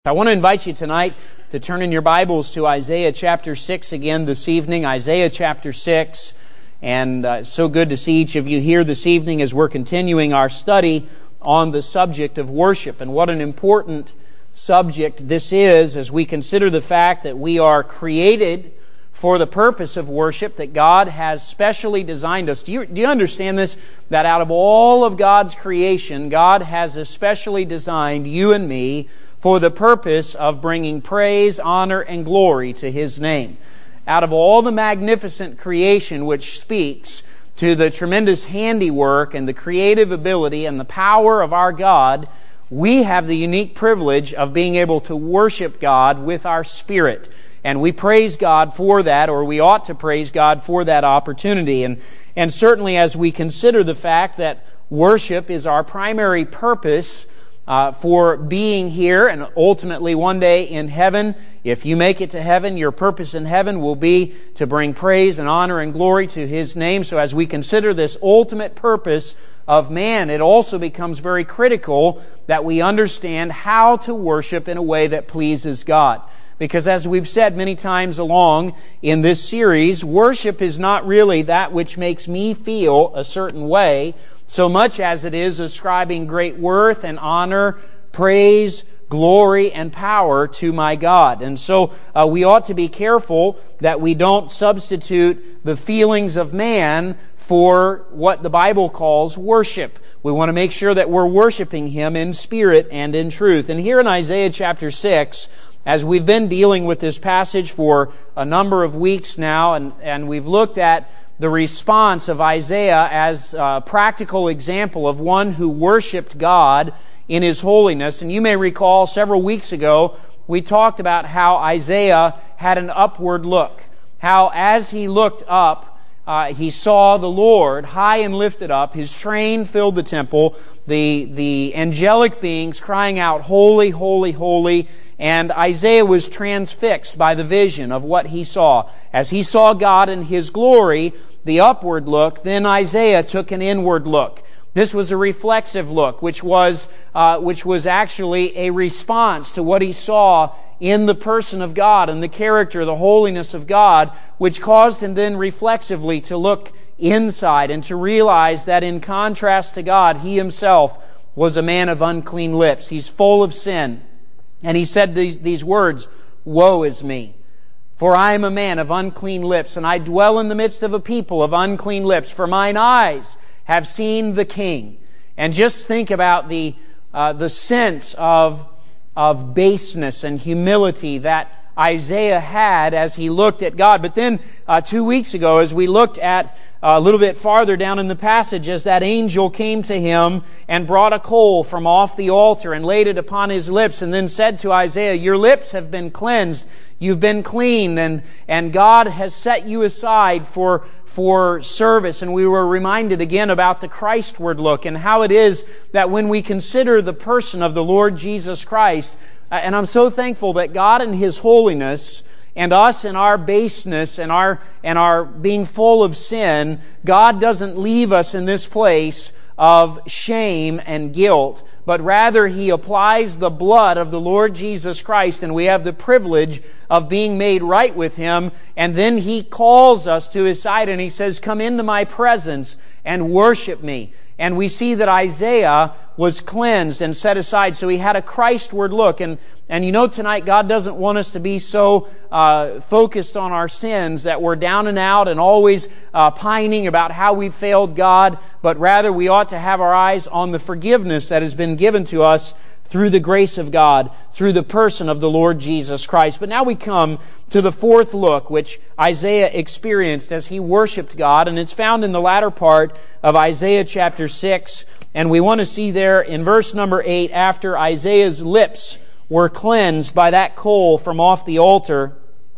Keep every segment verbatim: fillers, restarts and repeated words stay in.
I want to invite you tonight to turn in your Bibles to Isaiah chapter six again this evening. Isaiah chapter six. And uh, it's so good to see each of you here this evening as we're continuing our study on the subject of worship. And what an important subject this is as we consider the fact that we are created for the purpose of worship, that God has specially designed us. Do you, do you understand this? That out of all of God's creation, God has especially designed you and me for the purpose of bringing praise, honor, and glory to His name. Out of all the magnificent creation which speaks to the tremendous handiwork and the creative ability and the power of our God, we have the unique privilege of being able to worship God with our spirit. And we praise God for that, or we ought to praise God for that opportunity. And, and certainly as we consider the fact that worship is our primary purpose Uh, for being here and ultimately one day in heaven. If you make it to heaven, your purpose in heaven will be to bring praise and honor and glory to His name. So as we consider this ultimate purpose of man, it also becomes very critical that we understand how to worship in a way that pleases God. Because as we've said many times along in this series, worship is not really that which makes me feel a certain way, so much as it is ascribing great worth and honor, praise, glory, and power to my God. And so uh, we ought to be careful that we don't substitute the feelings of man for what the Bible calls worship. We want to make sure that we're worshiping Him in spirit and in truth. And here in Isaiah chapter six, as we've been dealing with this passage for a number of weeks now, and, and we've looked at the response of Isaiah as a practical example of one who worshiped God in His holiness. And you may recall several weeks ago, we talked about how Isaiah had an upward look. How as he looked up, Uh, he saw the Lord high and lifted up. His train filled the temple. The, the angelic beings crying out, "Holy, holy, holy." And Isaiah was transfixed by the vision of what he saw. As he saw God in His glory, the upward look, then Isaiah took an inward look. This was a reflexive look, which was uh, which was actually a response to what he saw in the person of God and the character, the holiness of God, which caused him then reflexively to look inside and to realize that in contrast to God, he himself was a man of unclean lips. He's full of sin. And he said these, these words, "Woe is me, for I am a man of unclean lips, and I dwell in the midst of a people of unclean lips, for mine eyes have seen the King." And just think about the uh, the sense of of baseness and humility that Isaiah had as he looked at God. But then uh, two weeks ago, as we looked at uh, a little bit farther down in the passage, as that angel came to him and brought a coal from off the altar and laid it upon his lips, and then said to Isaiah, "Your lips have been cleansed, you've been clean, and, and God has set you aside for for service." And we were reminded again about the Christward look and how it is that when we consider the person of the Lord Jesus Christ, uh, and I'm so thankful that God in His holiness and us in our baseness and our and our being full of sin, God doesn't leave us in this place of shame and guilt, but rather He applies the blood of the Lord Jesus Christ, and we have the privilege of being made right with Him, and then He calls us to His side and He says, "Come into my presence and worship me." And we see that Isaiah was cleansed and set aside, so he had a Christward look. And, and you know tonight, God doesn't want us to be so uh, focused on our sins that we're down and out and always uh, pining about how we failed God, but rather we ought to have our eyes on the forgiveness that has been given to us through the grace of God, through the person of the Lord Jesus Christ. But now we come to the fourth look, which Isaiah experienced as he worshiped God, and it's found in the latter part of Isaiah chapter six, and we want to see there in verse number eight, after Isaiah's lips were cleansed by that coal from off the altar,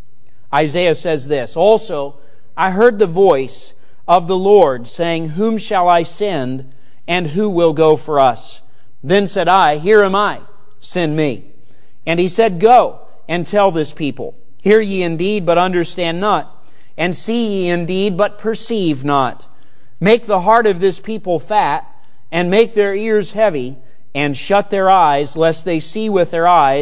Isaiah says this, "Also I heard the voice of the Lord saying, Whom shall I send, and who will go for us? Then said I, Here am I, send me. And He said, Go and tell this people, Hear ye indeed, but understand not, and see ye indeed, but perceive not. Make the heart of this people fat, and make their ears heavy, and shut their eyes, lest they see with their eyes,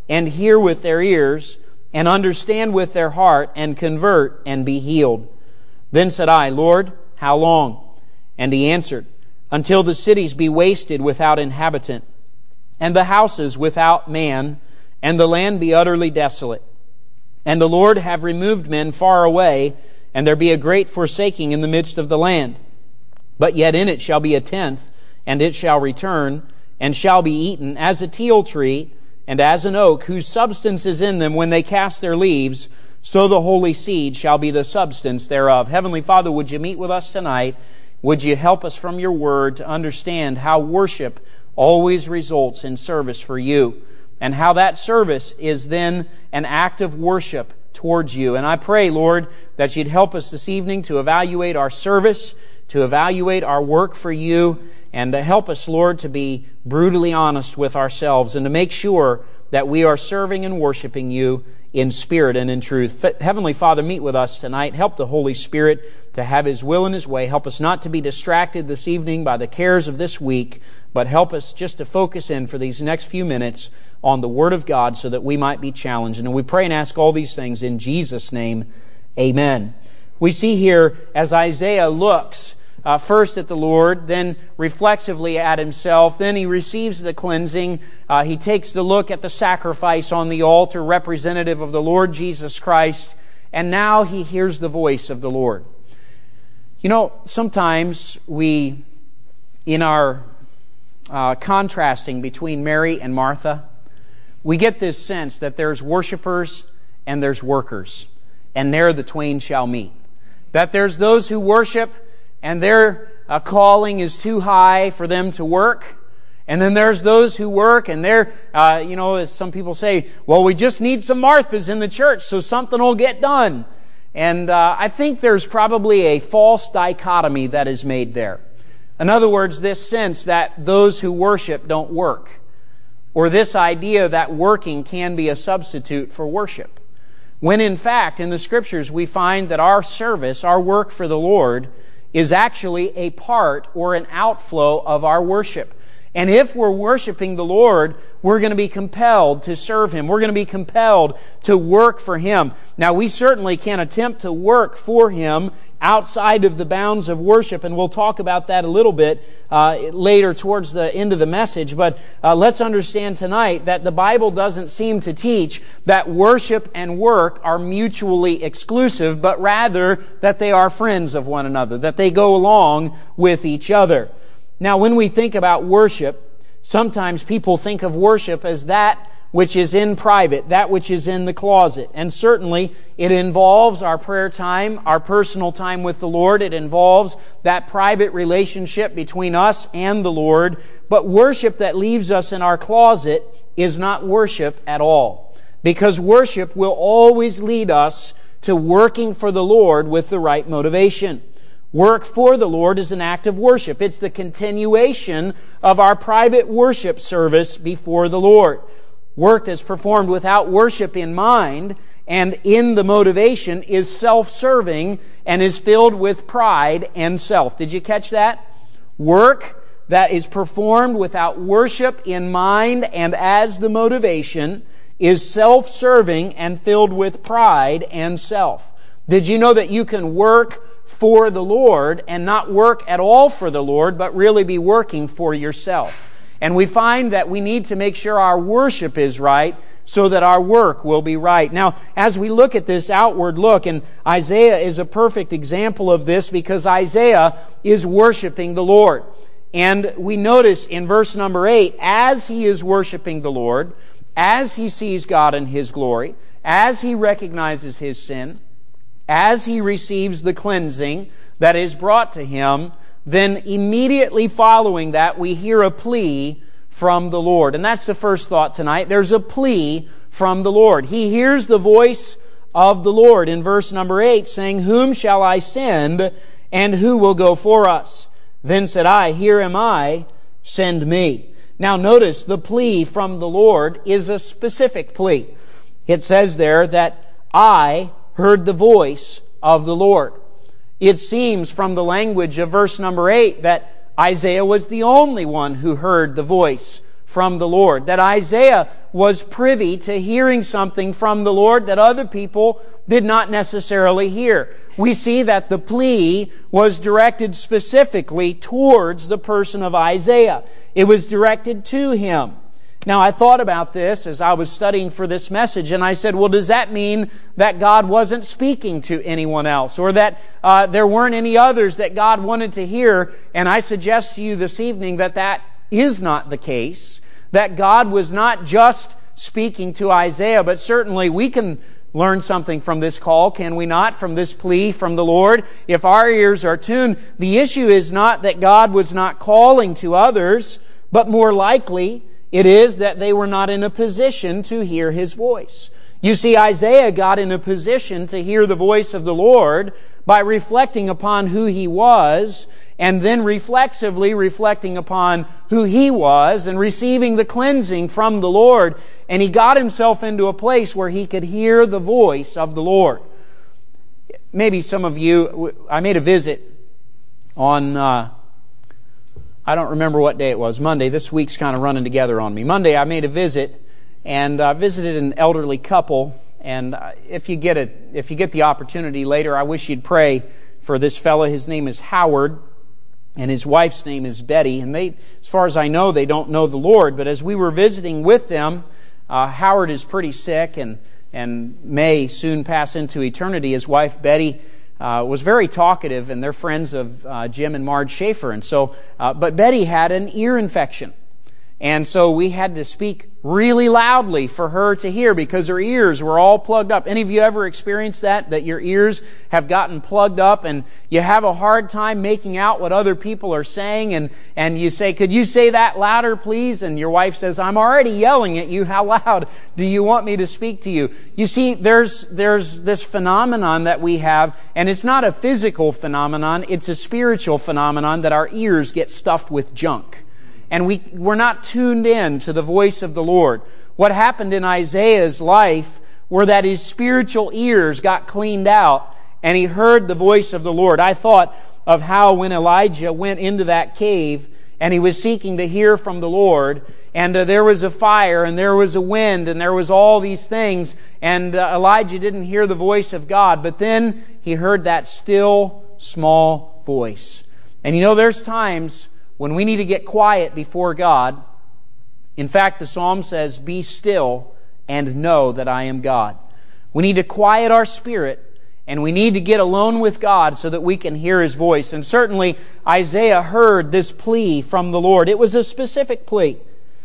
and hear with their ears, and understand with their heart, and convert, and be healed. Then said I, Lord, how long? And He answered, until the cities be wasted without inhabitant, and the houses without man, and the land be utterly desolate. And the Lord have removed men far away, and there be a great forsaking in the midst of the land. But yet in it shall be a tenth, and it shall return, and shall be eaten, as a teil tree, and as an oak, whose substance is in them when they cast their leaves, so the holy seed shall be the substance thereof. Heavenly Father, would You meet with us tonight? Would You help us from Your Word to understand how worship always results in service for You, and how that service is then an act of worship towards You. And I pray, Lord, that You'd help us this evening to evaluate our service, to evaluate our work for You, and to help us, Lord, to be brutally honest with ourselves and to make sure that we are serving and worshiping You in spirit and in truth. Heavenly Father, meet with us tonight. Help the Holy Spirit to have His will and His way. Help us not to be distracted this evening by the cares of this week, but help us just to focus in for these next few minutes on the Word of God so that we might be challenged. And we pray and ask all these things in Jesus' name. Amen. We see here as Isaiah looks uh, first at the Lord, then reflexively at himself, then he receives the cleansing. Uh, he takes the look at the sacrifice on the altar, representative of the Lord Jesus Christ, and now he hears the voice of the Lord. You know, sometimes we, in our uh, contrasting between Mary and Martha, we get this sense that there's worshipers and there's workers, and there the twain shall meet. That there's those who worship, and their uh, calling is too high for them to work. And then there's those who work, and they're, uh, you know, as some people say, well, we just need some Marthas in the church so something will get done. And uh, I think there's probably a false dichotomy that is made there. In other words, this sense that those who worship don't work, or this idea that working can be a substitute for worship. When in fact, in the Scriptures, we find that our service, our work for the Lord, is actually a part or an outflow of our worship. And if we're worshiping the Lord, we're going to be compelled to serve Him. We're going to be compelled to work for Him. Now, we certainly can attempt to work for Him outside of the bounds of worship, and we'll talk about that a little bit uh, later towards the end of the message. But uh, let's understand tonight that the Bible doesn't seem to teach that worship and work are mutually exclusive, but rather that they are friends of one another, that they go along with each other. Now, when we think about worship, sometimes people think of worship as that which is in private, that which is in the closet. And certainly, it involves our prayer time, our personal time with the Lord. It involves that private relationship between us and the Lord. But worship that leaves us in our closet is not worship at all. Because worship will always lead us to working for the Lord with the right motivation. Work for the Lord is an act of worship. It's the continuation of our private worship service before the Lord. Work that's performed without worship in mind and in the motivation is self-serving and is filled with pride and self. Did you catch that? Work that is performed without worship in mind and as the motivation is self-serving and filled with pride and self. Did you know that you can work for the Lord and not work at all for the Lord, but really be working for yourself? And we find that we need to make sure our worship is right so that our work will be right. Now, as we look at this outward look, and Isaiah is a perfect example of this because Isaiah is worshiping the Lord. And we notice in verse number eight, as he is worshiping the Lord, as he sees God in His glory, as he recognizes his sin, as he receives the cleansing that is brought to him, then immediately following that, we hear a plea from the Lord. And that's the first thought tonight. There's a plea from the Lord. He hears the voice of the Lord in verse number eight, saying, "Whom shall I send, and who will go for us? Then said I, Here am I, send me." Now notice, the plea from the Lord is a specific plea. It says there that I heard the voice of the Lord. It seems from the language of verse number eight that Isaiah was the only one who heard the voice from the Lord. That Isaiah was privy to hearing something from the Lord that other people did not necessarily hear. We see that the plea was directed specifically towards the person of Isaiah. It was directed to him. Now, I thought about this as I was studying for this message, and I said, well, does that mean that God wasn't speaking to anyone else, or that uh, there weren't any others that God wanted to hear? And I suggest to you this evening that that is not the case, that God was not just speaking to Isaiah, but certainly we can learn something from this call, can we not, from this plea from the Lord, if our ears are tuned. The issue is not that God was not calling to others, but more likely it is that they were not in a position to hear His voice. You see, Isaiah got in a position to hear the voice of the Lord by reflecting upon who He was, and then reflexively reflecting upon who he was and receiving the cleansing from the Lord. And he got himself into a place where he could hear the voice of the Lord. Maybe some of you, I made a visit on, uh, I don't remember what day it was, Monday. This week's kind of running together on me. Monday I made a visit and uh, visited an elderly couple. And uh, if you get it, if you get the opportunity later, I wish you'd pray for this fellow. His name is Howard. And his wife's name is Betty. And they, as far as I know, they don't know the Lord. But as we were visiting with them, uh, Howard is pretty sick and, and may soon pass into eternity. His wife, Betty, uh, was very talkative, and they're friends of uh, Jim and Marge Schaefer. And so, uh, but Betty had an ear infection. And so we had to speak really loudly for her to hear because her ears were all plugged up. Any of you ever experienced that? That your ears have gotten plugged up and you have a hard time making out what other people are saying, and, and you say, could you say that louder, please? And your wife says, I'm already yelling at you. How loud do you want me to speak to you? You see, there's, there's this phenomenon that we have, and it's not a physical phenomenon, it's a spiritual phenomenon that our ears get stuffed with junk. And we, we're not tuned in to the voice of the Lord. What happened in Isaiah's life were that his spiritual ears got cleaned out and he heard the voice of the Lord. I thought of how when Elijah went into that cave and he was seeking to hear from the Lord, and uh, there was a fire and there was a wind and there was all these things, and uh, Elijah didn't hear the voice of God, but then he heard that still small voice. And you know, there's times when we need to get quiet before God. In fact, the Psalm says, be still and know that I am God. We need to quiet our spirit, and we need to get alone with God so that we can hear His voice. And certainly Isaiah heard this plea from the Lord. It was a specific plea.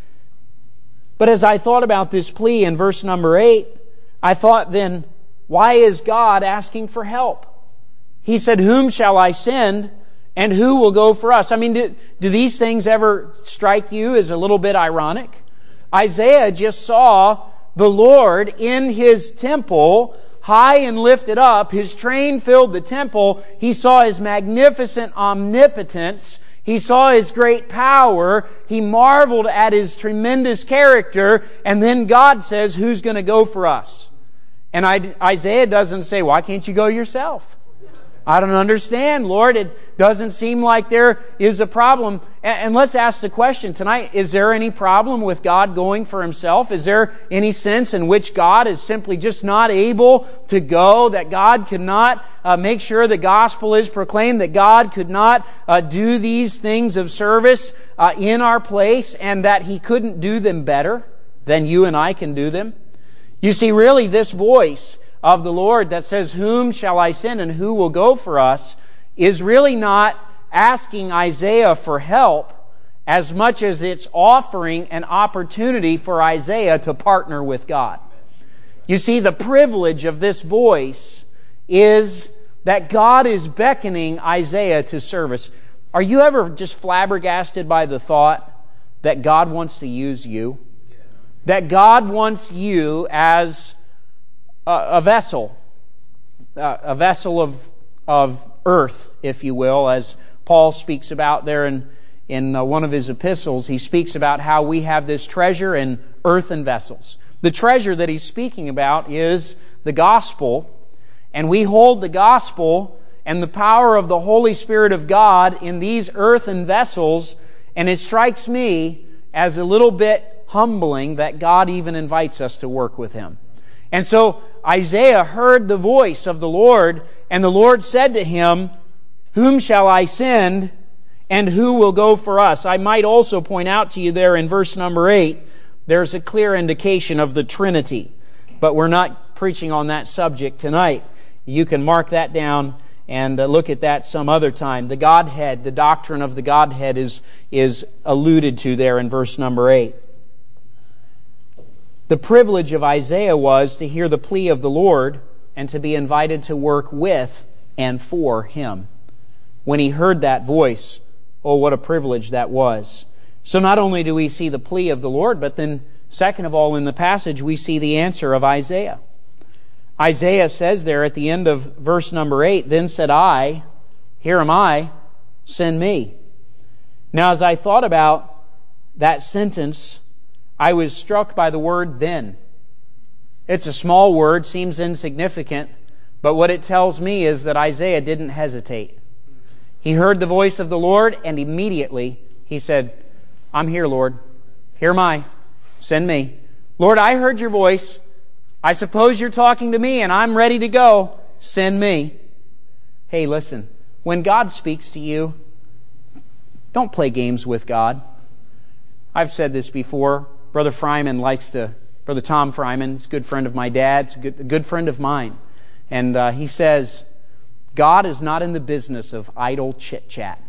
But as I thought about this plea in verse number eight, I thought then, why is God asking for help? He said, whom shall I send? And who will go for us? I mean, do, do these things ever strike you as a little bit ironic? Isaiah just saw the Lord in His temple, high and lifted up. His train filled the temple. He saw His magnificent omnipotence. He saw His great power. He marveled at His tremendous character. And then God says, who's going to go for us? And I, Isaiah doesn't say, why can't you go yourself? I don't understand, Lord. It doesn't seem like there is a problem. And let's ask the question tonight, is there any problem with God going for Himself? Is there any sense in which God is simply just not able to go, that God could not uh, make sure the gospel is proclaimed, that God could not uh, do these things of service uh, in our place, and that He couldn't do them better than you and I can do them? You see, really, this voice of the Lord that says, whom shall I send and who will go for us, is really not asking Isaiah for help as much as it's offering an opportunity for Isaiah to partner with God. You see, the privilege of this voice is that God is beckoning Isaiah to service. Are you ever just flabbergasted by the thought that God wants to use you? That God wants you as a vessel, a vessel of of earth, if you will, as Paul speaks about there in in one of his epistles. He speaks about how we have this treasure in earthen vessels. The treasure that he's speaking about is the gospel, and we hold the gospel and the power of the Holy Spirit of God in these earthen vessels. And it strikes me, as a little bit humbling that God even invites us to work with Him. And so Isaiah heard the voice of the Lord, and the Lord said to him, "Whom shall I send, and who will go for us?" I might also point out to you there in verse number eight, there's a clear indication of the Trinity. But we're not preaching on that subject tonight. You can mark that down and uh, look at that some other time. The Godhead, the doctrine of the Godhead is, is alluded to there in verse number eight. The privilege of Isaiah was to hear the plea of the Lord and to be invited to work with and for Him. When he heard that voice, oh, what a privilege that was. So not only do we see the plea of the Lord, but then second of all in the passage we see the answer of Isaiah. Isaiah says there at the end of verse number eight, "Then said I, here am I, send me." Now as I thought about that sentence, I was struck by the word "then." It's a small word, seems insignificant, but what it tells me is that Isaiah didn't hesitate. He heard the voice of the Lord, and immediately he said, "I'm here, Lord. Here am I. Send me." Lord, I heard your voice. I suppose you're talking to me, and I'm ready to go. Send me. Hey, listen, when God speaks to you, don't play games with God. I've said this before. Brother Fryman likes to, Brother Tom Fryman, he's a good friend of my dad's, a good, a good friend of mine. And uh, he says, God is not in the business of idle chit-chat.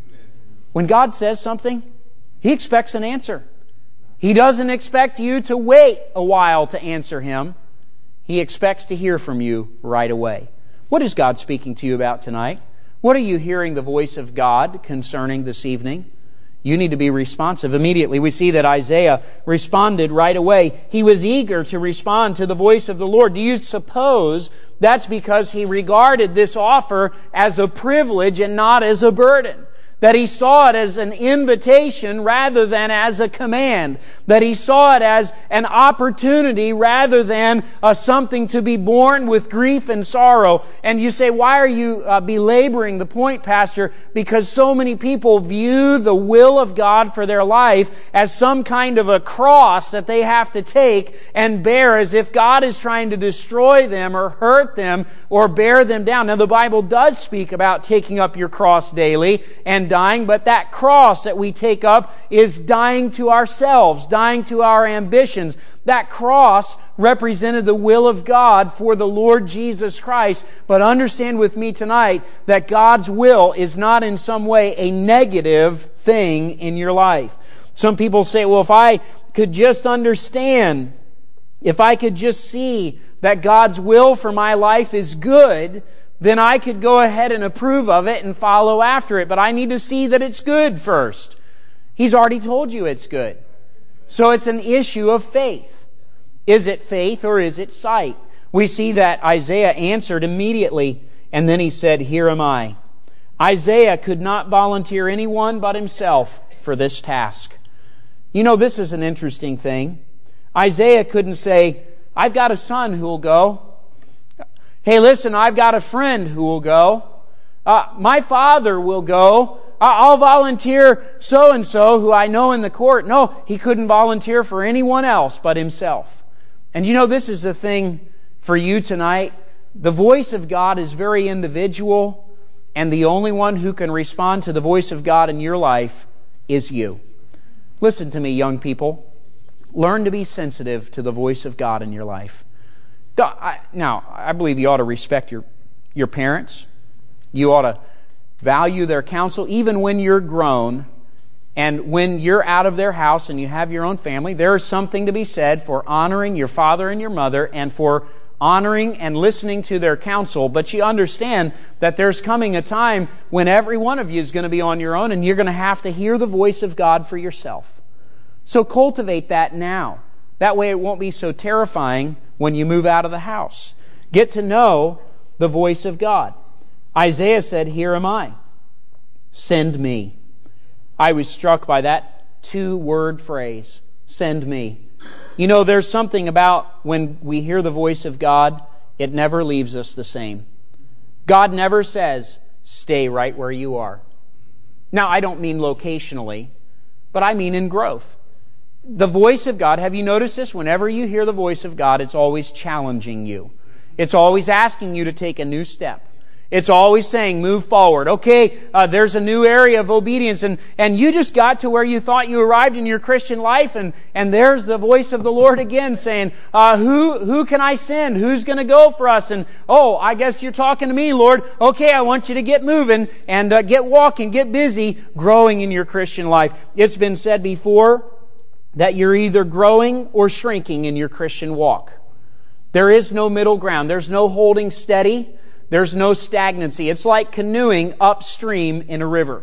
When God says something, He expects an answer. He doesn't expect you to wait a while to answer Him. He expects to hear from you right away. What is God speaking to you about tonight? What are you hearing the voice of God concerning this evening? You need to be responsive immediately. We see that Isaiah responded right away. He was eager to respond to the voice of the Lord. Do you suppose that's because he regarded this offer as a privilege and not as a burden? That he saw it as an invitation rather than as a command. That he saw it as an opportunity rather than uh, something to be borne with grief and sorrow. And you say, why are you uh, belaboring the point, Pastor? Because so many people view the will of God for their life as some kind of a cross that they have to take and bear as if God is trying to destroy them or hurt them or bear them down. Now the Bible does speak about taking up your cross daily and dying, but that cross that we take up is dying to ourselves, dying to our ambitions. That cross represented the will of God for the Lord Jesus Christ. But understand with me tonight that God's will is not in some way a negative thing in your life. Some people say, well, if I could just understand, if I could just see that God's will for my life is good, then I could go ahead and approve of it and follow after it. But I need to see that it's good first. He's already told you it's good. So it's an issue of faith. Is it faith or is it sight? We see that Isaiah answered immediately, and then he said, here am I. Isaiah could not volunteer anyone but himself for this task. You know, this is an interesting thing. Isaiah couldn't say, I've got a son who will go. Hey, listen, I've got a friend who will go. Uh, my father will go. I'll volunteer so-and-so who I know in the court. No, he couldn't volunteer for anyone else but himself. And you know, this is the thing for you tonight. The voice of God is very individual, and the only one who can respond to the voice of God in your life is you. Listen to me, young people. Learn to be sensitive to the voice of God in your life. Now, I believe you ought to respect your, your parents. You ought to value their counsel, even when you're grown. And when you're out of their house and you have your own family, there is something to be said for honoring your father and your mother and for honoring and listening to their counsel. But you understand that there's coming a time when every one of you is going to be on your own and you're going to have to hear the voice of God for yourself. So cultivate that now. That way it won't be so terrifying when you move out of the house. Get to know the voice of God. Isaiah said, here am I. Send me. I was struck by that two-word phrase, send me. You know, there's something about when we hear the voice of God, it never leaves us the same. God never says, stay right where you are. Now, I don't mean locationally, but I mean in growth. The voice of God, have you noticed this? Whenever you hear the voice of God, it's always challenging you. It's always asking you to take a new step. It's always saying, move forward. Okay, uh, there's a new area of obedience, and, and you just got to where you thought you arrived in your Christian life, and, and there's the voice of the Lord again saying, uh, who, who can I send? Who's going to go for us? And, oh, I guess you're talking to me, Lord. Okay, I want you to get moving and uh, get walking, get busy, growing in your Christian life. It's been said before that you're either growing or shrinking in your Christian walk. There is no middle ground. There's no holding steady. There's no stagnancy. It's like canoeing upstream in a river.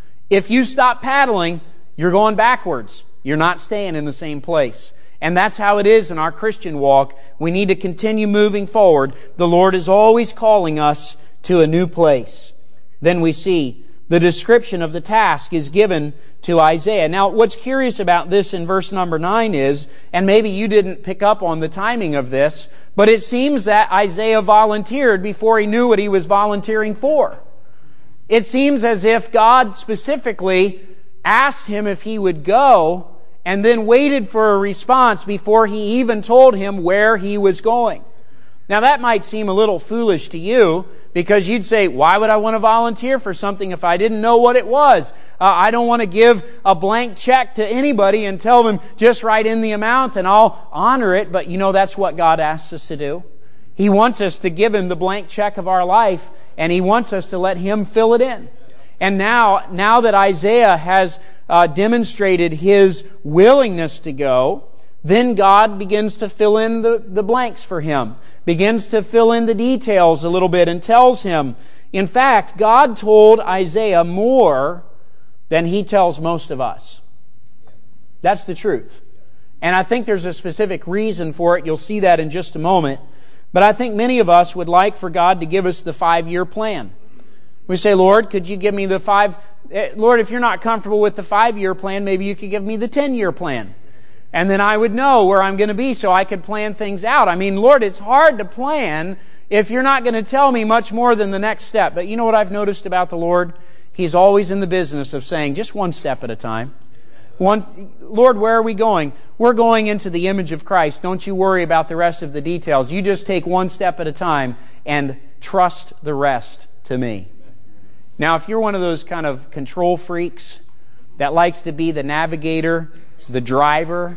If you stop paddling, you're going backwards. You're not staying in the same place. And that's how it is in our Christian walk. We need to continue moving forward. The Lord is always calling us to a new place. Then we see the description of the task is given to Isaiah. Now, what's curious about this in verse number nine is, and maybe you didn't pick up on the timing of this, but it seems that Isaiah volunteered before he knew what he was volunteering for. It seems as if God specifically asked him if he would go and then waited for a response before he even told him where he was going. Now that might seem a little foolish to you because you'd say, why would I want to volunteer for something if I didn't know what it was? Uh, I don't want to give a blank check to anybody and tell them just write in the amount and I'll honor it. But you know, that's what God asks us to do. He wants us to give Him the blank check of our life, and He wants us to let Him fill it in. And now, now that Isaiah has uh, demonstrated his willingness to go, then God begins to fill in the, the blanks for him, begins to fill in the details a little bit and tells him. In fact, God told Isaiah more than He tells most of us. That's the truth. And I think there's a specific reason for it. You'll see that in just a moment. But I think many of us would like for God to give us the five-year plan. We say, Lord, could you give me the five... Lord, if you're not comfortable with the five-year plan, maybe you could give me the ten-year plan. And then I would know where I'm going to be so I could plan things out. I mean, Lord, it's hard to plan if you're not going to tell me much more than the next step. But you know what I've noticed about the Lord? He's always in the business of saying, just one step at a time. One, Lord, where are we going? We're going into the image of Christ. Don't you worry about the rest of the details. You just take one step at a time and trust the rest to me. Now, if you're one of those kind of control freaks that likes to be the navigator, the driver,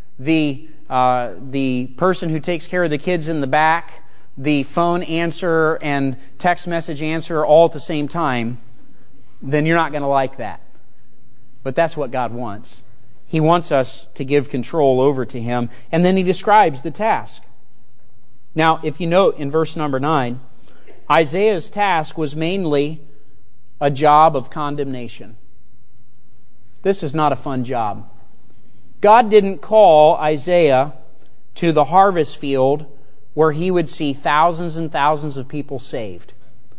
the uh, the person who takes care of the kids in the back, the phone answerer and text message answerer all at the same time, then you're not going to like that. But that's what God wants. He wants us to give control over to Him. And then He describes the task. Now, if you note in verse number nine, Isaiah's task was mainly a job of condemnation. This is not a fun job. God didn't call Isaiah to the harvest field where he would see thousands and thousands of people saved.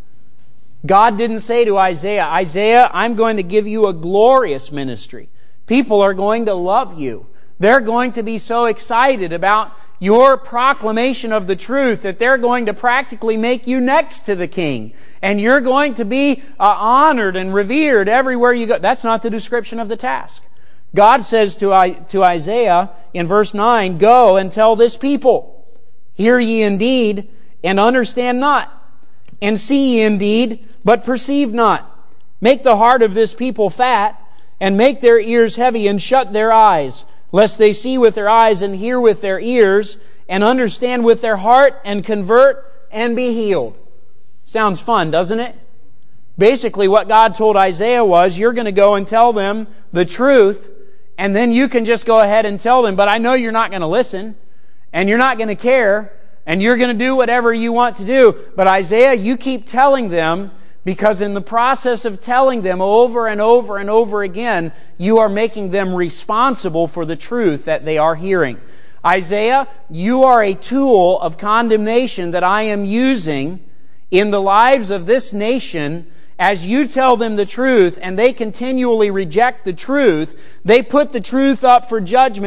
God didn't say to Isaiah, Isaiah, I'm going to give you a glorious ministry. People are going to love you. They're going to be so excited about your proclamation of the truth that they're going to practically make you next to the king. And you're going to be uh, honored and revered everywhere you go. That's not the description of the task. God says to, I, to Isaiah in verse nine, go and tell this people, hear ye indeed, and understand not. And see ye indeed, but perceive not. Make the heart of this people fat, and make their ears heavy, and shut their eyes, lest they see with their eyes, and hear with their ears, and understand with their heart, and convert, and be healed. Sounds fun, doesn't it? Basically, what God told Isaiah was, you're going to go and tell them the truth, and then you can just go ahead and tell them, but I know you're not going to listen, and you're not going to care, and you're going to do whatever you want to do. But Isaiah, you keep telling them, because in the process of telling them over and over and over again, you are making them responsible for the truth that they are hearing. Isaiah, you are a tool of condemnation that I am using in the lives of this nation. As you tell them the truth and they continually reject the truth, they put the truth up for judgment,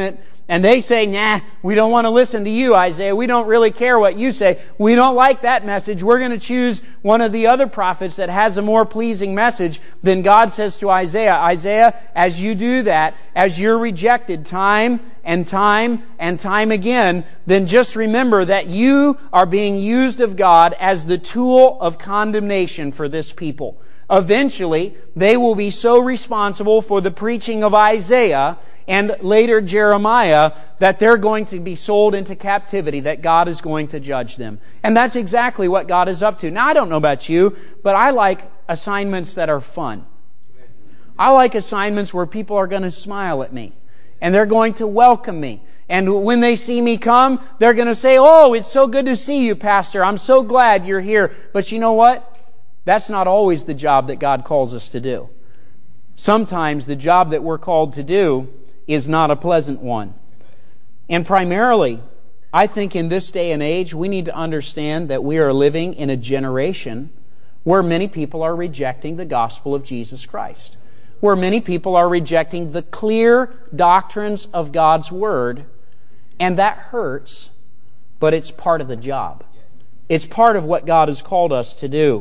And they say, nah, we don't want to listen to you, Isaiah. We don't really care what you say. We don't like that message. We're going to choose one of the other prophets that has a more pleasing message. Then God says to Isaiah, Isaiah, as you do that, as you're rejected time and time and time again, then just remember that you are being used of God as the tool of condemnation for this people. Eventually, they will be so responsible for the preaching of Isaiah and later Jeremiah that they're going to be sold into captivity, that God is going to judge them. And that's exactly what God is up to. Now, I don't know about you, but I like assignments that are fun. I like assignments where people are going to smile at me and they're going to welcome me. And when they see me come, they're going to say, oh, it's so good to see you, Pastor. I'm so glad you're here. But you know what? That's not always the job that God calls us to do. Sometimes the job that we're called to do is not a pleasant one. And primarily, I think in this day and age, we need to understand that we are living in a generation where many people are rejecting the gospel of Jesus Christ, where many people are rejecting the clear doctrines of God's Word, and that hurts, but it's part of the job. It's part of what God has called us to do.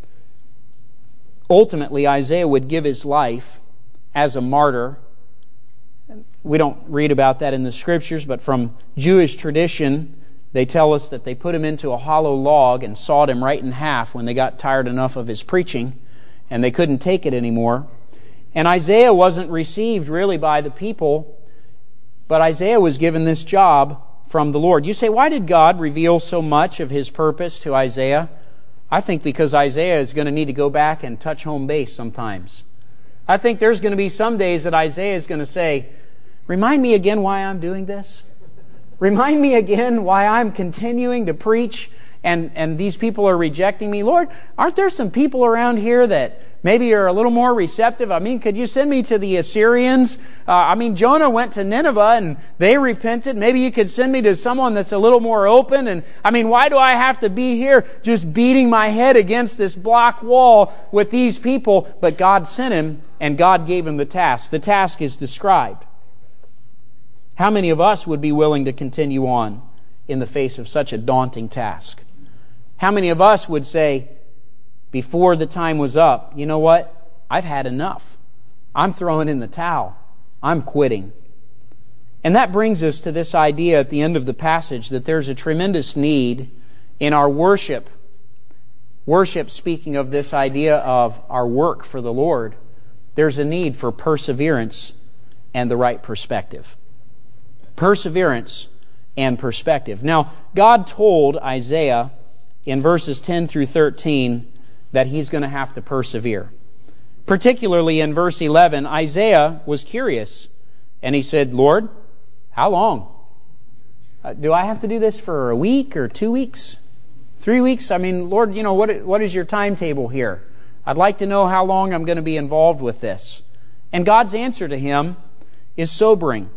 Ultimately, Isaiah would give his life as a martyr. We don't read about that in the Scriptures, but from Jewish tradition, they tell us that they put him into a hollow log and sawed him right in half when they got tired enough of his preaching, and they couldn't take it anymore. And Isaiah wasn't received really by the people, but Isaiah was given this job from the Lord. You say, why did God reveal so much of His purpose to Isaiah? I think because Isaiah is going to need to go back and touch home base sometimes. I think there's going to be some days that Isaiah is going to say, remind me again why I'm doing this. Remind me again why I'm continuing to preach and, and these people are rejecting me. Lord, aren't there some people around here that maybe are a little more receptive? I mean, could you send me to the Assyrians? Uh, I mean, Jonah went to Nineveh and they repented. Maybe you could send me to someone that's a little more open. And I mean, why do I have to be here just beating my head against this block wall with these people? But God sent him and God gave him the task. The task is described. How many of us would be willing to continue on in the face of such a daunting task? How many of us would say, before the time was up, you know what? I've had enough. I'm throwing in the towel. I'm quitting. And that brings us to this idea at the end of the passage that there's a tremendous need in our worship. Worship, speaking of this idea of our work for the Lord, there's a need for perseverance and the right perspective. Perseverance and perspective. Now, God told Isaiah in verses ten through thirteen that he's going to have to persevere. Particularly in verse eleven, Isaiah was curious, and he said, Lord, how long? Uh, do I have to do this for a week or two weeks? Three weeks? I mean, Lord, you know, what what is your timetable here? I'd like to know how long I'm going to be involved with this. And God's answer to him is sobering.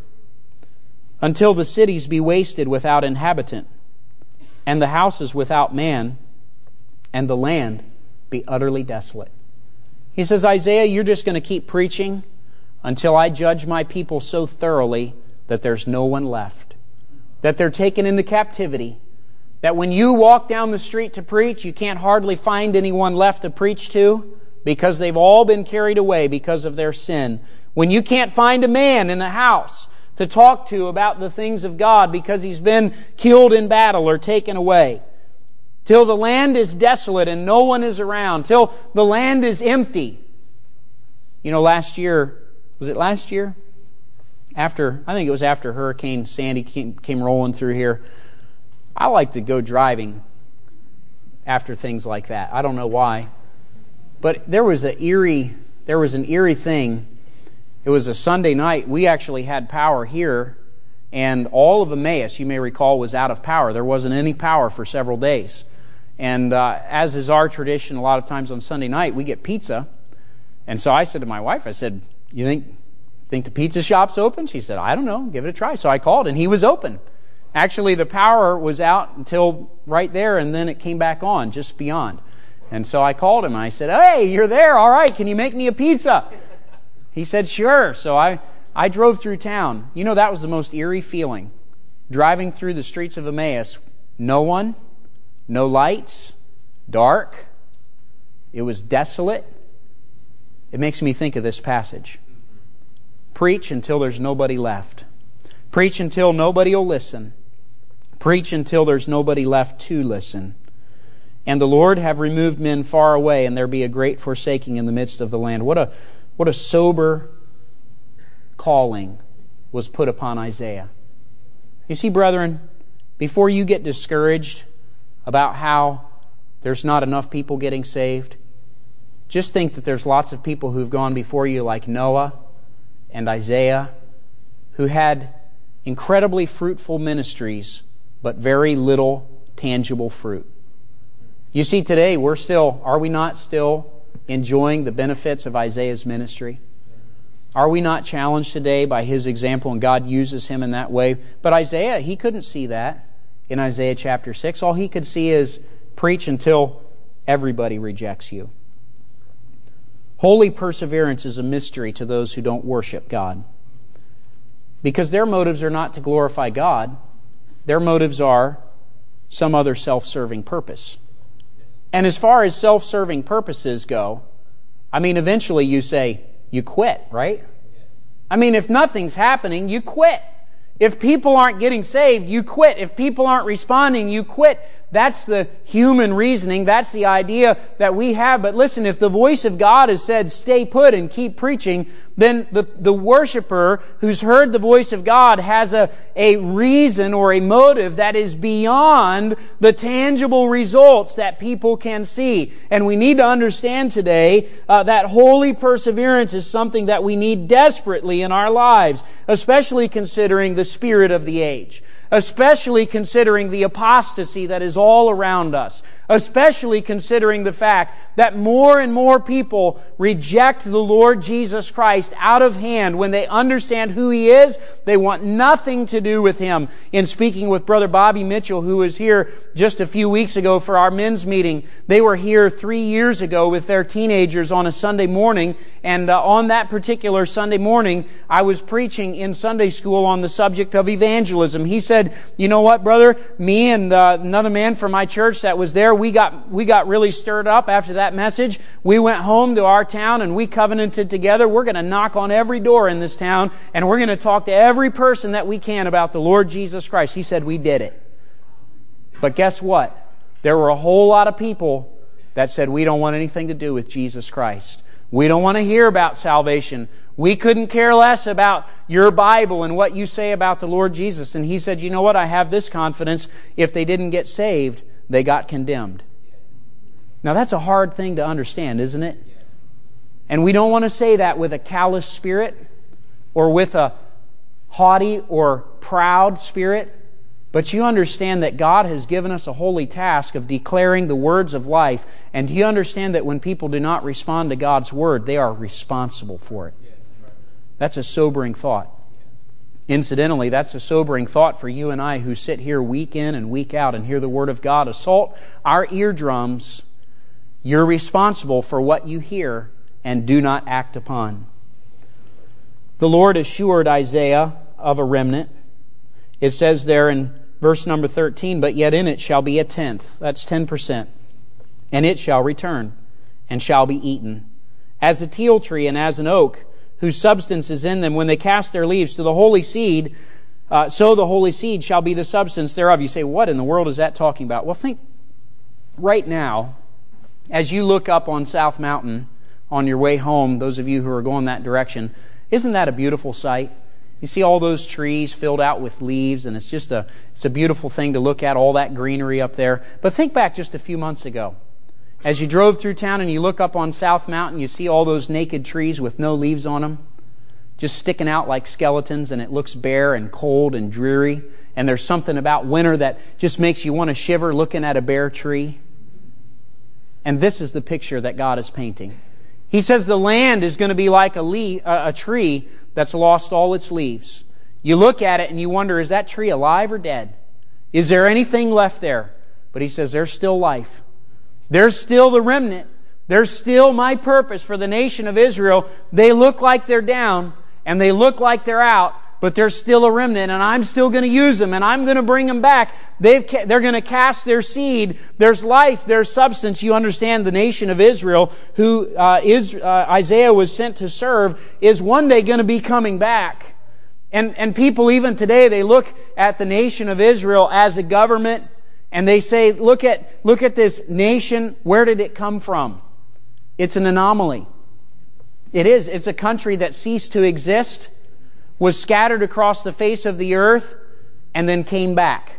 Until the cities be wasted without inhabitant, and the houses without man, and the land be utterly desolate. He says, Isaiah, you're just going to keep preaching until I judge my people so thoroughly that there's no one left, that they're taken into captivity, that when you walk down the street to preach, you can't hardly find anyone left to preach to because they've all been carried away because of their sin. When you can't find a man in a house to talk to about the things of God because he's been killed in battle or taken away. Till the land is desolate and no one is around. Till the land is empty. You know, last year, was it last year? After, I think it was after Hurricane Sandy came, came rolling through here. I like to go driving after things like that. I don't know why. But there was an eerie, there was an eerie thing. It was a Sunday night. We actually had power here, and all of Emmaus, you may recall, was out of power. There wasn't any power for several days. And uh, as is our tradition, a lot of times on Sunday night, we get pizza. And so I said to my wife, I said, you think, think the pizza shop's open? She said, I don't know, give it a try. So I called, and he was open. Actually, the power was out until right there, and then it came back on just beyond. And so I called him, and I said, hey, you're there, all right, can you make me a pizza? He said, sure. So I, I drove through town. You know, that was the most eerie feeling. Driving through the streets of Emmaus. No one, no lights, dark. It was desolate. It makes me think of this passage. Preach until there's nobody left. Preach until nobody will listen. Preach until there's nobody left to listen. And the Lord have removed men far away, and there be a great forsaking in the midst of the land. What a, what a sober calling was put upon Isaiah. You see, brethren, before you get discouraged about how there's not enough people getting saved, just think that there's lots of people who've gone before you like Noah and Isaiah who had incredibly fruitful ministries but very little tangible fruit. You see, today we're still, are we not still enjoying the benefits of Isaiah's ministry? Are we not challenged today by his example, and God uses him in that way? But Isaiah, he couldn't see that in Isaiah chapter six. All he could see is preach until everybody rejects you. Holy perseverance is a mystery to those who don't worship God, because their motives are not to glorify God. Their motives are some other self-serving purpose. And as far as self-serving purposes go, I mean, eventually you say, you quit, right? I mean, if nothing's happening, you quit. If people aren't getting saved, you quit. If people aren't responding, you quit. That's the human reasoning. That's the idea that we have. But listen, if the voice of God has said, stay put and keep preaching, then the, the worshiper who's heard the voice of God has a, a reason or a motive that is beyond the tangible results that people can see. And we need to understand today uh, that holy perseverance is something that we need desperately in our lives, especially considering the spirit of the age. Especially considering the apostasy that is all around us. Especially considering the fact that more and more people reject the Lord Jesus Christ out of hand. When they understand who He is, they want nothing to do with Him. In speaking with Brother Bobby Mitchell, who was here just a few weeks ago for our men's meeting, they were here three years ago with their teenagers on a Sunday morning, and uh, on that particular Sunday morning, I was preaching in Sunday school on the subject of evangelism. He said, you know what, brother? Me and uh, another man from my church that was there, we got we got really stirred up after that message. We went home to our town and we covenanted together. We're going to knock on every door in this town and we're going to talk to every person that we can about the Lord Jesus Christ. He said we did it. But guess what? There were a whole lot of people that said we don't want anything to do with Jesus Christ. We don't want to hear about salvation. We couldn't care less about your Bible and what you say about the Lord Jesus. And he said, you know what? I have this confidence. If they didn't get saved, they got condemned. Now that's a hard thing to understand, isn't it? And we don't want to say that with a callous spirit or with a haughty or proud spirit. But you understand that God has given us a holy task of declaring the words of life. And do you understand that when people do not respond to God's Word, they are responsible for it? That's a sobering thought. Incidentally, that's a sobering thought for you and I who sit here week in and week out and hear the Word of God assault our eardrums. You're responsible for what you hear and do not act upon. The Lord assured Isaiah of a remnant. It says there in verse number thirteen, but yet in it shall be a tenth. That's ten percent. And it shall return and shall be eaten. As a teal tree and as an oak, whose substance is in them, when they cast their leaves to the holy seed, uh, so the holy seed shall be the substance thereof. You say, what in the world is that talking about? Well, think right now, as you look up on South Mountain on your way home, those of you who are going that direction, isn't that a beautiful sight? You see all those trees filled out with leaves, and it's just a it's a beautiful thing to look at, all that greenery up there. But think back just a few months ago. As you drove through town and you look up on South Mountain, you see all those naked trees with no leaves on them, just sticking out like skeletons, and it looks bare and cold and dreary. And there's something about winter that just makes you want to shiver looking at a bare tree. And this is the picture that God is painting. He says the land is going to be like a, leaf, a tree that's lost all its leaves. You look at it and you wonder, is that tree alive or dead? Is there anything left there? But he says there's still life. There's still the remnant. There's still my purpose for the nation of Israel. They look like they're down. and they look like they're out, but there's still a remnant, and I'm still going to use them, and I'm going to bring them back. They've, they're going to cast their seed. There's life, there's substance. You understand the nation of Israel, who uh, is, uh, Isaiah was sent to serve, is one day going to be coming back. And, and people even today, they look at the nation of Israel as a government, and they say, look at, look at this nation, where did it come from? It's an anomaly. It is. It's a country that ceased to exist, was scattered across the face of the earth, and then came back.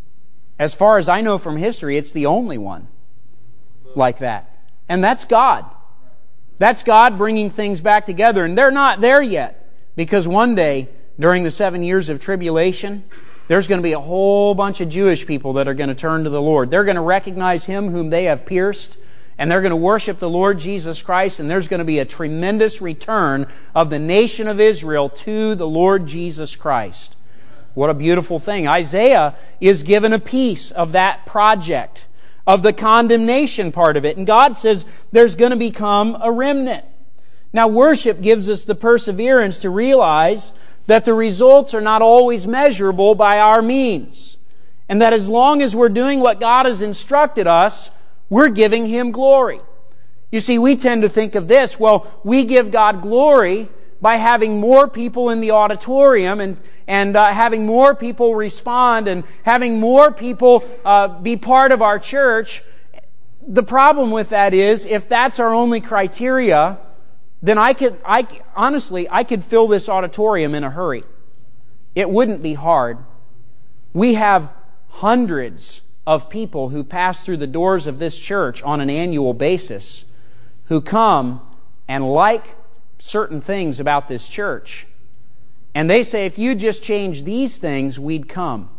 As far as I know from history, it's the only one like that. And that's God. That's God bringing things back together. And they're not there yet, because one day, during the seven years of tribulation, there's going to be a whole bunch of Jewish people that are going to turn to the Lord. They're going to recognize Him whom they have pierced, and they're going to worship the Lord Jesus Christ, and there's going to be a tremendous return of the nation of Israel to the Lord Jesus Christ. What a beautiful thing. Isaiah is given a piece of that project, of the condemnation part of it. And God says there's going to become a remnant. Now, worship gives us the perseverance to realize that the results are not always measurable by our means. And that as long as we're doing what God has instructed us, we're giving Him glory. You see, we tend to think of this, well, we give God glory by having more people in the auditorium and, and uh, having more people respond and having more people uh, be part of our church. The problem with that is, if that's our only criteria, then I could, I, honestly, I could fill this auditorium in a hurry. It wouldn't be hard. We have hundreds of people who pass through the doors of this church on an annual basis who come and like certain things about this church. And they say, if you just change these things, we'd come.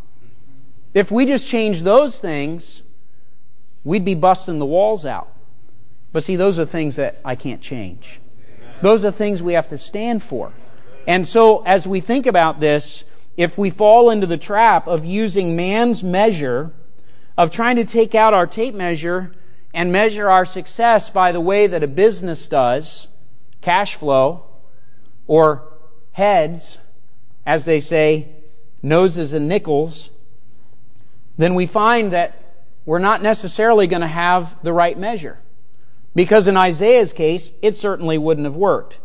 If we just change those things, we'd be busting the walls out. But see, those are things that I can't change. Those are things we have to stand for. And so as we think about this, if we fall into the trap of using man's measure, of trying to take out our tape measure and measure our success by the way that a business does, cash flow, or heads, as they say, noses and nickels, then we find that we're not necessarily going to have the right measure. Because in Isaiah's case, it certainly wouldn't have worked.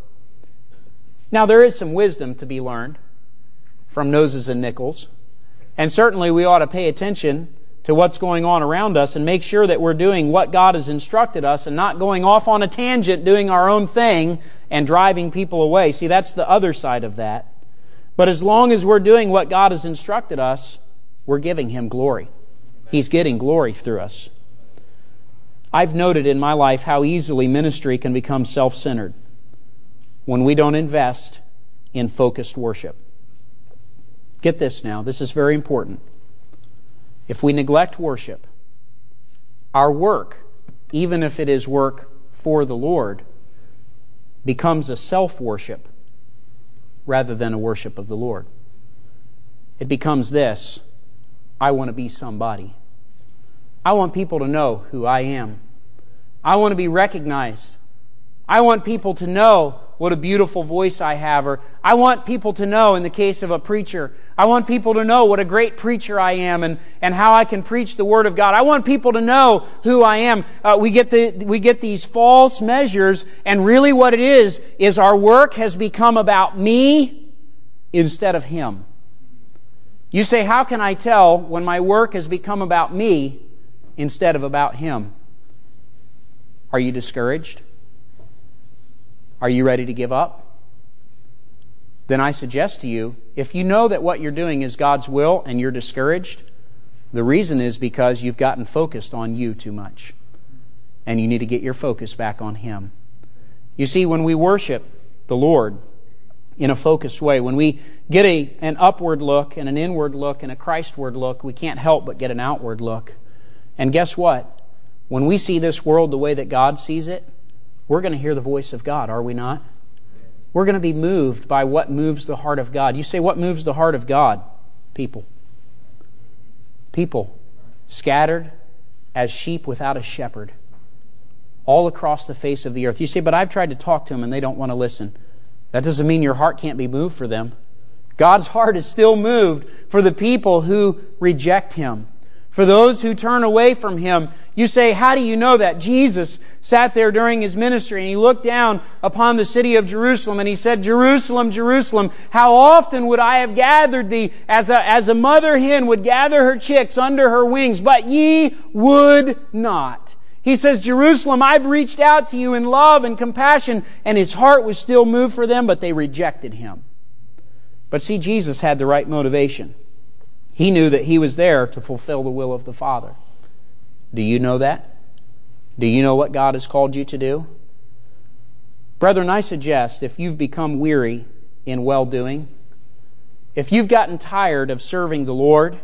Now, there is some wisdom to be learned from noses and nickels. And certainly we ought to pay attention to what's going on around us and make sure that we're doing what God has instructed us and not going off on a tangent, doing our own thing and driving people away. See, that's the other side of that. But as long as we're doing what God has instructed us, we're giving Him glory. He's getting glory through us. I've noted in my life how easily ministry can become self-centered when we don't invest in focused worship. Get this now, this is very important. If we neglect worship, our work, even if it is work for the Lord, becomes a self-worship rather than a worship of the Lord. It becomes this: I want to be somebody. I want people to know who I am. I want to be recognized. I want people to know what a beautiful voice I have. Or I want people to know, in the case of a preacher, I want people to know what a great preacher I am and, and how I can preach the Word of God. I want people to know who I am. Uh, we get the we get these false measures, and really what it is, is our work has become about me instead of Him. You say, how can I tell when my work has become about me instead of about Him? Are you discouraged? Are you ready to give up? Then I suggest to you, if you know that what you're doing is God's will and you're discouraged, the reason is because you've gotten focused on you too much. And you need to get your focus back on Him. You see, when we worship the Lord in a focused way, when we get a, an upward look and an inward look and a Christward look, we can't help but get an outward look. And guess what? When we see this world the way that God sees it, we're going to hear the voice of God, are we not? We're going to be moved by what moves the heart of God. You say, what moves the heart of God? People. People scattered as sheep without a shepherd, all across the face of the earth. You say, but I've tried to talk to them and they don't want to listen. That doesn't mean your heart can't be moved for them. God's heart is still moved for the people who reject Him, for those who turn away from Him. You say, how do you know that? Jesus sat there during His ministry and He looked down upon the city of Jerusalem and He said, Jerusalem, Jerusalem, how often would I have gathered thee as a, as a mother hen would gather her chicks under her wings, but ye would not. He says, Jerusalem, I've reached out to you in love and compassion, and His heart was still moved for them, but they rejected Him. But see, Jesus had the right motivation. He knew that He was there to fulfill the will of the Father. Do you know that? Do you know what God has called you to do? Brethren, I suggest if you've become weary in well-doing, if you've gotten tired of serving the Lord,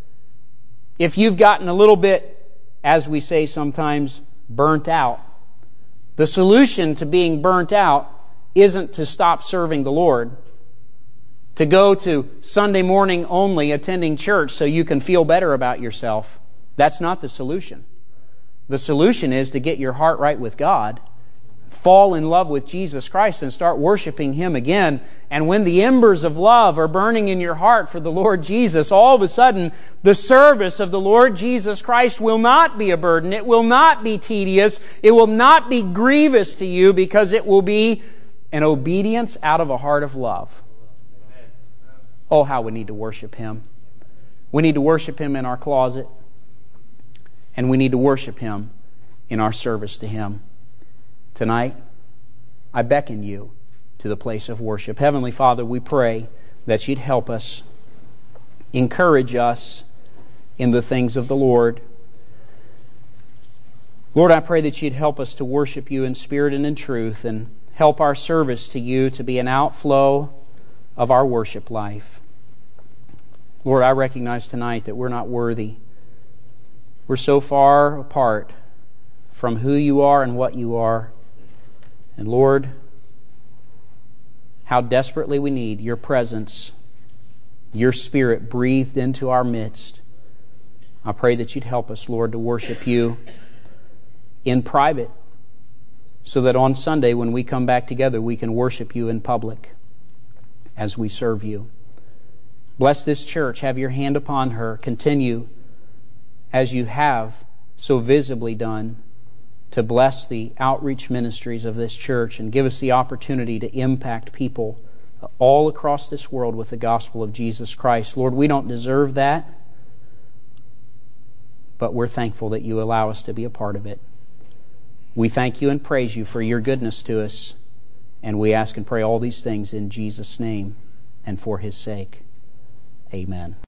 if you've gotten a little bit, as we say sometimes, burnt out, the solution to being burnt out isn't to stop serving the Lord, to go to Sunday morning only attending church so you can feel better about yourself. That's not the solution. The solution is to get your heart right with God, fall in love with Jesus Christ, and start worshiping Him again. And when the embers of love are burning in your heart for the Lord Jesus, all of a sudden the service of the Lord Jesus Christ will not be a burden. It will not be tedious. It will not be grievous to you, because it will be an obedience out of a heart of love. Oh, how we need to worship Him. We need to worship Him in our closet, and we need to worship Him in our service to Him. Tonight, I beckon you to the place of worship. Heavenly Father, we pray that You'd help us, encourage us in the things of the Lord. Lord, I pray that You'd help us to worship You in spirit and in truth, and help our service to You to be an outflow of our worship life. Lord, I recognize tonight that we're not worthy. We're so far apart from who You are and what You are. And Lord, how desperately we need Your presence, Your Spirit breathed into our midst. I pray that You'd help us, Lord, to worship You in private, so that on Sunday when we come back together, we can worship You in public as we serve You. Bless this church. Have Your hand upon her. Continue, as You have so visibly done, to bless the outreach ministries of this church and give us the opportunity to impact people all across this world with the gospel of Jesus Christ. Lord, we don't deserve that, but we're thankful that You allow us to be a part of it. We thank You and praise You for Your goodness to us, and we ask and pray all these things in Jesus' name and for His sake. Amen.